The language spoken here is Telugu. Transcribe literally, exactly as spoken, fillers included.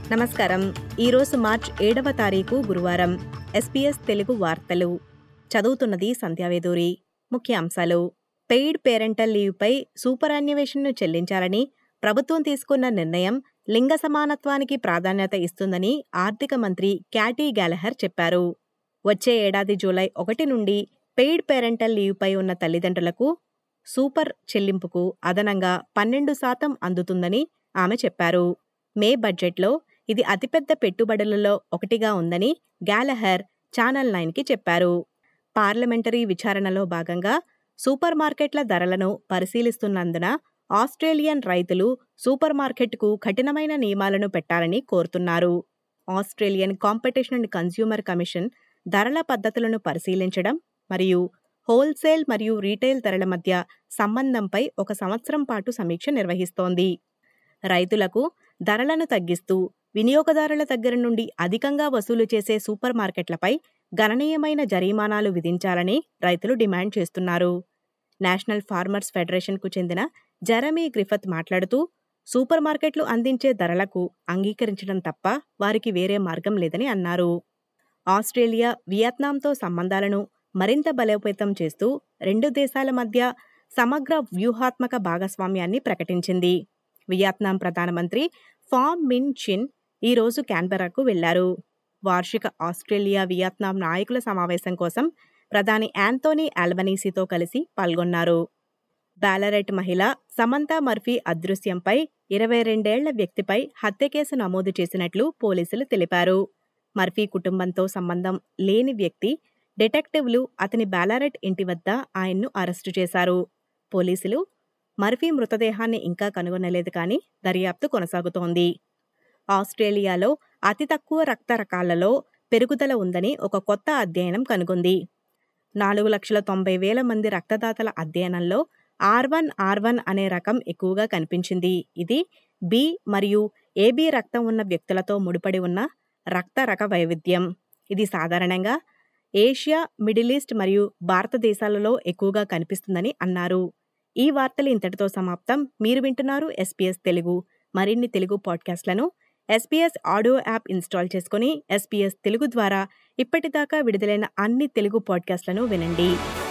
నమస్కారం. ఈరోజు మార్చ్ ఏడవ తారీఖు గురువారం. ఎస్పీఎస్ తెలుగు వార్తలు చదువుతున్నది సంధ్యావేదూరి. ముఖ్యాంశాలు: పెయిడ్ పేరెంటల్ లీవ్పై సూపరాన్యువేషన్ను చెల్లించాలని ప్రభుత్వం తీసుకున్న నిర్ణయం లింగ సమానత్వానికి ప్రాధాన్యత ఇస్తుందని ఆర్థిక మంత్రి క్యాటీ గ్యాలహర్ చెప్పారు. వచ్చే ఏడాది జూలై ఒకటి నుండి పెయిడ్ పేరెంటల్ లీవ్పై ఉన్న తల్లిదండ్రులకు సూపర్ చెల్లింపుకు అదనంగా పన్నెండు శాతం అందుతుందని ఆమె చెప్పారు. మే బడ్జెట్లో ఇది అతిపెద్ద పెట్టుబడులలో ఒకటిగా ఉందని గ్యాలహర్ ఛానల్ నైన్కి చెప్పారు. పార్లమెంటరీ విచారణలో భాగంగా సూపర్ మార్కెట్ల ధరలను పరిశీలిస్తున్నందున ఆస్ట్రేలియన్ రైతులు సూపర్ మార్కెట్కు కఠినమైన నియమాలను పెట్టాలని కోరుతున్నారు. Australian Competition and Consumer Commission ధరల పద్ధతులను పరిశీలించడం మరియు హోల్సేల్ మరియు రీటైల్ ధరల మధ్య సంబంధంపై ఒక సంవత్సరం పాటు సమీక్ష నిర్వహిస్తోంది. రైతులకు ధరలను తగ్గిస్తూ వినియోగదారుల దగ్గర నుండి అధికంగా వసూలు చేసే సూపర్ మార్కెట్లపై గణనీయమైన జరిమానాలు విధించాలని రైతులు డిమాండ్ చేస్తున్నారు. నేషనల్ ఫార్మర్స్ ఫెడరేషన్కు చెందిన జెరమీ గ్రిఫిత్ మాట్లాడుతూ, సూపర్ మార్కెట్లు అందించే ధరలకు అంగీకరించడం తప్ప వారికి వేరే మార్గం లేదని అన్నారు. ఆస్ట్రేలియా వియత్నాంతో సంబంధాలను మరింత బలోపేతం చేస్తూ రెండు దేశాల మధ్య సమగ్ర వ్యూహాత్మక భాగస్వామ్యాన్ని ప్రకటించింది. వియత్నాం ప్రధానమంత్రి ఫామ్ మిన్ చిన్ ఈరోజు క్యాన్బెరాకు వెళ్లారు. వార్షిక ఆస్ట్రేలియా వియత్నాం నాయకుల సమావేశం కోసం ప్రధాని యాంథోనీ ఆల్బనీసీతో కలిసి పాల్గొన్నారు. బాలరెట్ మహిళ సమంతా మర్ఫీ అదృశ్యంపై ఇరవై రెండేళ్ల వ్యక్తిపై హత్య కేసు నమోదు చేసినట్లు పోలీసులు తెలిపారు. మర్ఫీ కుటుంబంతో సంబంధం లేని వ్యక్తి డిటెక్టివ్లు అతని బాలరెట్ ఇంటి వద్ద ఆయన్ను అరెస్టు చేశారు. పోలీసులు మర్ఫీ మృతదేహాన్ని ఇంకా కనుగొనలేదు కానీ దర్యాప్తు కొనసాగుతోంది. ఆస్ట్రేలియాలో అతి తక్కువ రక్త రకాలలో పెరుగుదల ఉందని ఒక కొత్త అధ్యయనం కనుగొంది. నాలుగు లక్షల తొంభై వేల మంది రక్తదాతల అధ్యయనంలో ఆర్ వన్ ఆర్ వన్ అనే రకం ఎక్కువగా కనిపించింది. ఇది బి మరియు ఏబి రక్తం ఉన్న వ్యక్తులతో ముడిపడి ఉన్న రక్త రక వైవిధ్యం. ఇది సాధారణంగా ఏషియా, మిడిల్ ఈస్ట్ మరియు భారతదేశాలలో ఎక్కువగా కనిపిస్తుందని అన్నారు. ఈ వార్తలు ఇంతటితో సమాప్తం. మీరు వింటున్నారు ఎస్పీఎస్ తెలుగు. మరిన్ని తెలుగు పాడ్కాస్ట్లను ఎస్పీఎస్ ఆడియో యాప్ ఇన్స్టాల్ చేసుకుని ఎస్పీఎస్ తెలుగు ద్వారా ఇప్పటిదాకా విడుదలైన అన్ని తెలుగు పాడ్కాస్ట్లను వినండి.